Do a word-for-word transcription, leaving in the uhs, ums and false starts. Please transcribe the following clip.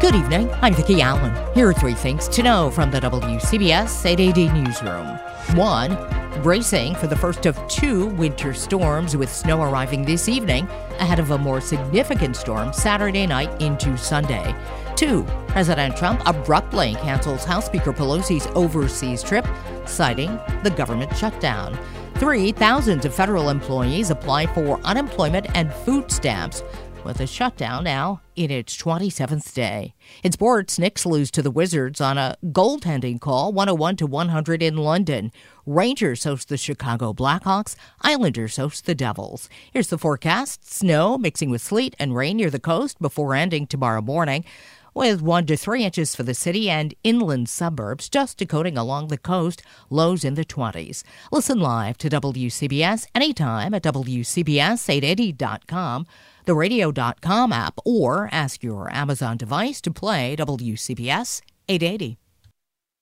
Good evening. I'm Vicki Allen. Here are three things to know from the W C B S eight eighty newsroom. One, bracing for the first of two winter storms, with snow arriving this evening ahead of a more significant storm Saturday night into Sunday. Two, President Trump abruptly cancels House Speaker Pelosi's overseas trip, citing the government shutdown. Three, thousands of federal employees apply for unemployment and food stamps, with a shutdown now in its twenty-seventh day. In sports, Knicks lose to the Wizards on a goaltending call, one oh one to one hundred in London. Rangers host the Chicago Blackhawks. Islanders host the Devils. Here's the forecast. Snow mixing with sleet and rain near the coast before ending tomorrow morning, with one to three inches for the city and inland suburbs, just decoding along the coast, lows in the twenties. Listen live to W C B S anytime at W C B S eight eighty dot com, the radio dot com app, or ask your Amazon device to play W C B S eight eighty.